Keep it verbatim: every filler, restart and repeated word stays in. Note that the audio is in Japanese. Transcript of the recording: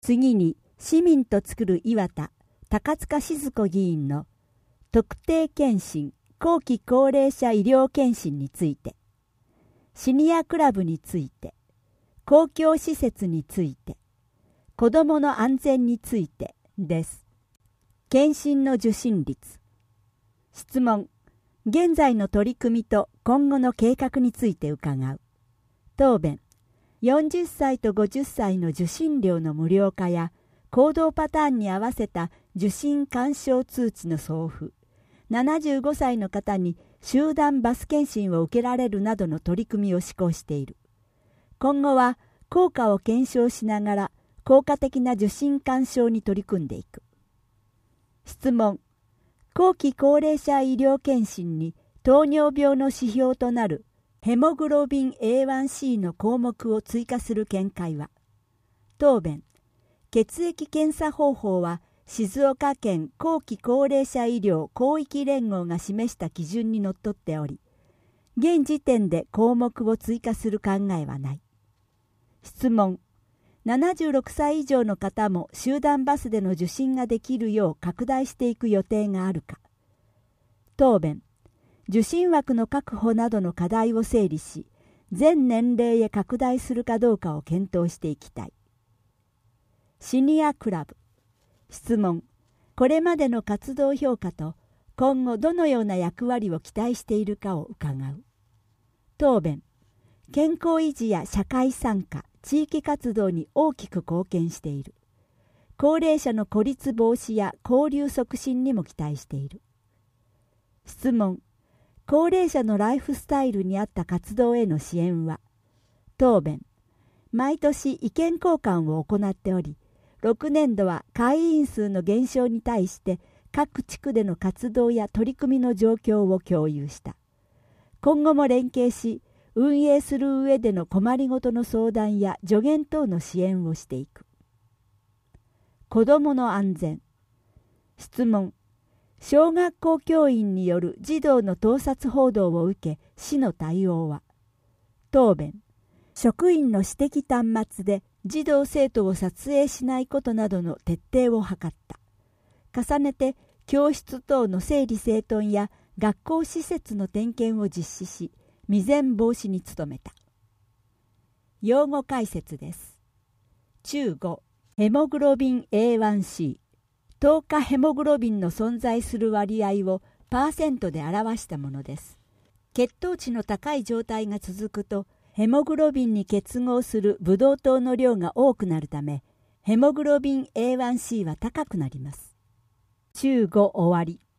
次に市民と作る岩田高塚静子議員の特定健診後期高齢者医療健診について、シニアクラブについて、公共施設について、子どもの安全についてです。健診の受診率。質問。現在の取り組みと今後の計画について伺う。答弁。よんじゅっさいとごじゅっさいの受診料の無料化や行動パターンに合わせた受診勧奨通知の送付、ななじゅうごさいの方に集団バス検診を受けられるなどの取り組みを施行している。今後は効果を検証しながら効果的な受診勧奨に取り組んでいく。質問。後期高齢者医療検診に糖尿病の指標となるヘモグロビン エーワンシー の項目を追加する見解は。答弁。血液検査方法は静岡県後期高齢者医療広域連合が示した基準にのっとっており、現時点で項目を追加する考えはない。質問。ななじゅうろくさい以上の方も集団バスでの受診ができるよう拡大していく予定があるか。答弁。受診枠の確保などの課題を整理し、全年齢へ拡大するかどうかを検討していきたい。シニアクラブ。質問。これまでの活動評価と今後どのような役割を期待しているかを伺う。答弁。健康維持や社会参加、地域活動に大きく貢献している。高齢者の孤立防止や交流促進にも期待している。質問。高齢者のライフスタイルに合った活動への支援は。答弁。毎年意見交換を行っており、ろくねんどは会員数の減少に対して各地区での活動や取り組みの状況を共有した。今後も連携し、運営する上での困りごとの相談や助言等の支援をしていく。子どもの安全。質問。小学校教員による児童の盗撮報道を受け、市の対応は。答弁。職員の私的端末で児童生徒を撮影しないことなどの徹底を図った。重ねて教室等の整理整頓や学校施設の点検を実施し、未然防止に努めた。用語解説です。中ご、ヘモグロビン エーワンシー。糖化ヘモグロビンの存在する割合をパーセントで表したものです。血糖値の高い状態が続くと、ヘモグロビンに結合するブドウ糖の量が多くなるため、ヘモグロビン エーワンシー は高くなります。中ご終わり。